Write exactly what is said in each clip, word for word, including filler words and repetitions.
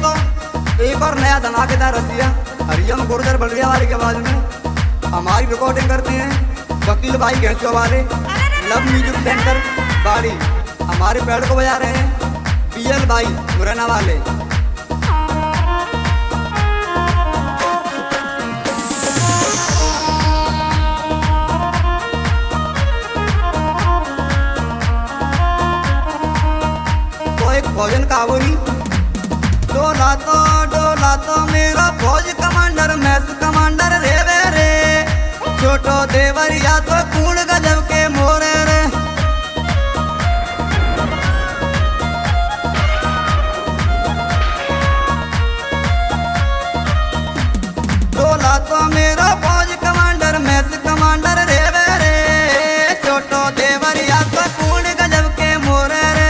तो एक और नया धमाकेदार रसिया हरियम गुर्जर बलिया वाले के आवाज में हमारी रिकॉर्डिंग करते हैं वकील भाई घैंसो वाले लव म्यूजिक सेंटर बाड़ी। हमारे पैड को बजा रहे हैं पीएल भाई मुरैना वाले। तो एक भोजन का बोली डोला तो डोला तो मेरा फौज कमांडर मैस कमांडर रे वे रे छोटो देवरिया तो कूड़ गजब के मोरे रे। डोला तो मेरा फौज कमांडर मैस कमांडर रे वे रे छोटो देवरिया तो कूड़ गजब के मोरे रे।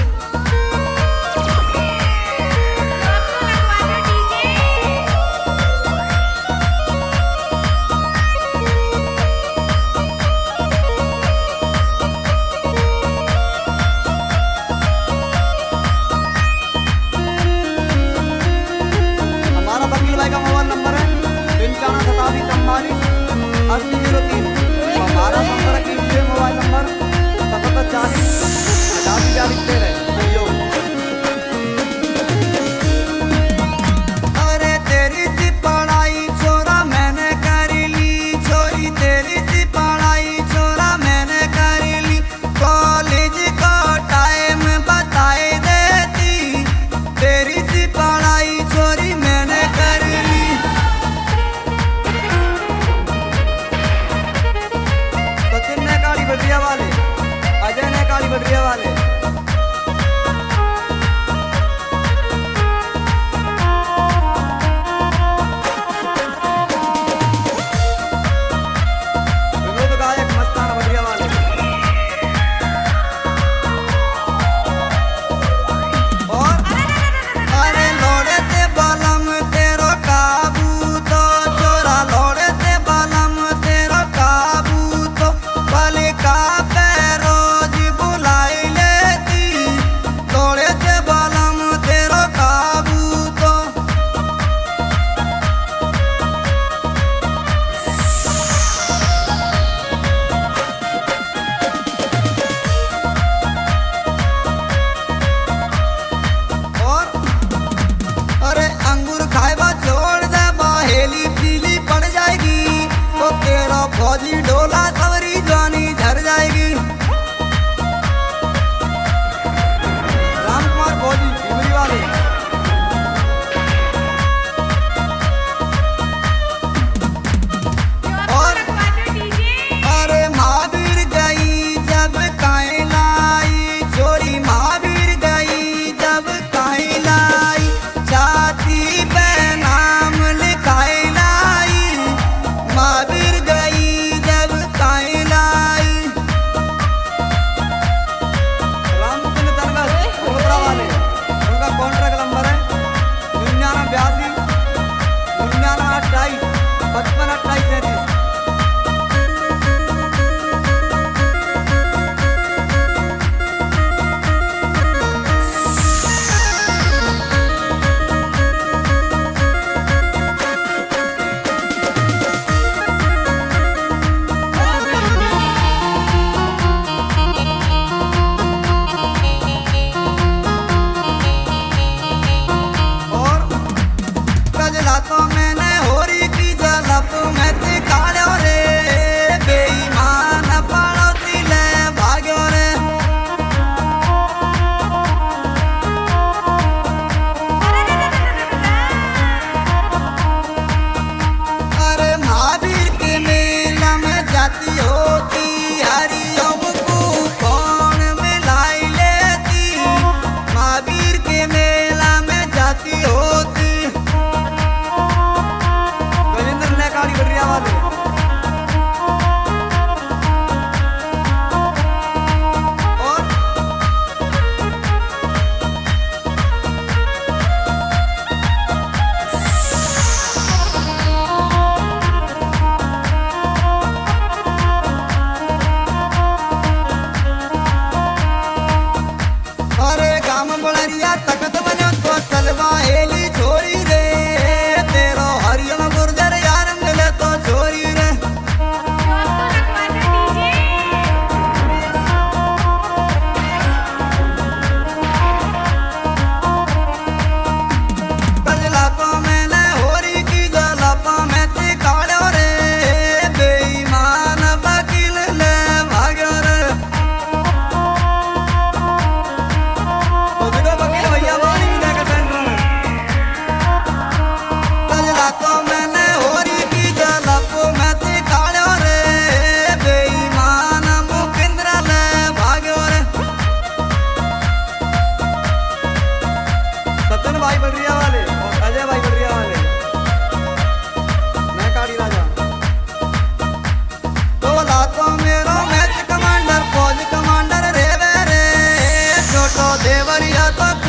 का मोबाइल नंबर है पंचानवे सतासी चौवालीस अस्सी जीरो तीन। हमारा संपर्क कीजिए मोबाइल नंबर सतहत्तर चालीस पचासी चालीस तेरह। अरे तेरी सी पढ़ाई छोरा मैंने कर ली छोरी तेरी सी पढ़ाई छोरा मैंने कर ली कॉलेज का टाइम बताए देती तेरी सी पढ़ाई छोरी मैंने कर बटिया वाले अजय ने काली बटिया वाले। देवरिया तो